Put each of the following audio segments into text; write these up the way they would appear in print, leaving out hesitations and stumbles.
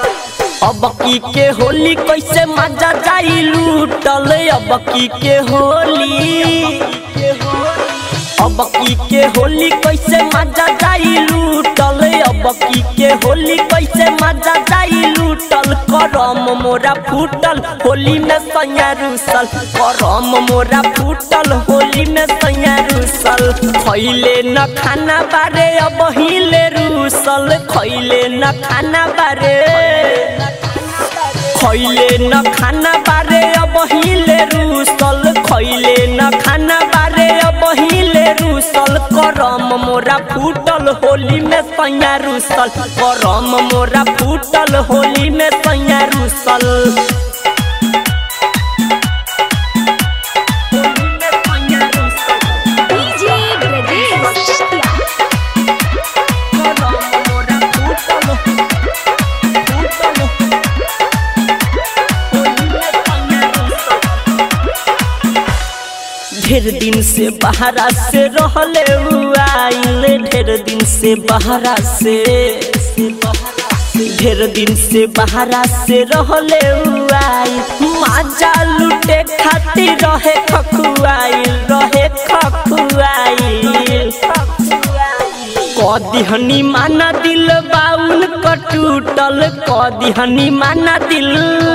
अब की के होली कैसे मजा जाई लूटल अब की के होली अब की के होली कैसे मजा जाई लूटल अब की के होली कैसे मजा जाई लूटल करम मोरा फूटल होली में सैया रूसल करम मोरा फूटल होली में सैया रूसल खैले न खाना बारे अब हिले रूसल खैले न खाना बारे खैले न खाना बारे अब हिले रूसल खैले न खाना बारे अब हिले रूसल करम मोरा फूटल होली में सैया रूसल करम मोरा फूटल होली में सैया रूसल ढेर दिन से बहरा से रहले आइल ढेर दिन से बहरा से ढेर दिन से बहरा से रहले आइल मजा लूटे खातिर रहे खखुआइल कदिहनी माना दिल बाउल कटूटल कदिहनी माना दिल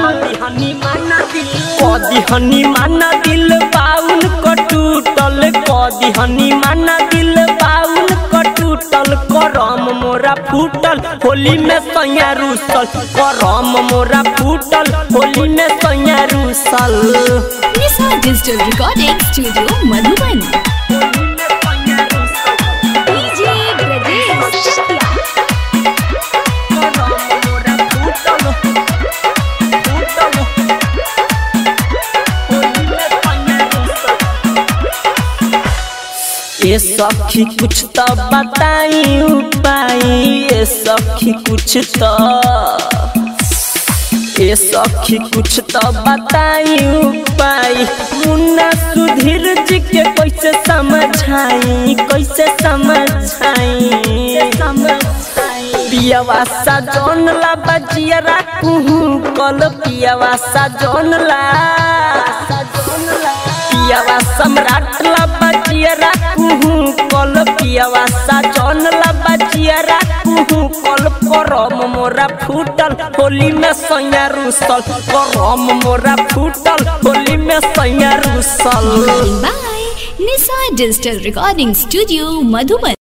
कदिहनी माना दिल बाउल कटूटल कदिहनी माना दिल बाउल कटूटल करम मोरा फूटल होली में सैया रूसल करम मोरा फूटल होली में सैया रूसल Nisha digital recording studio Madhuban ये सखी कुछ तो बताई उपाय ये सखी कुछ तो ये सखी कुछ तो बताई उपाय मुन्ना सुधीर जी के कैसे समझाई पियावा सा जौन ला बजिया कुहू कल पियावा सा जौन ला पियावा सम्राट ला बजिया कुहू कल पियावा सा जौन ला बजिया कुहू कल करम मोरा फूटल होली में सैया रूसल करम मोरा फूटल होली में सैया रूसल by Nisha digital recording studio Madhuban.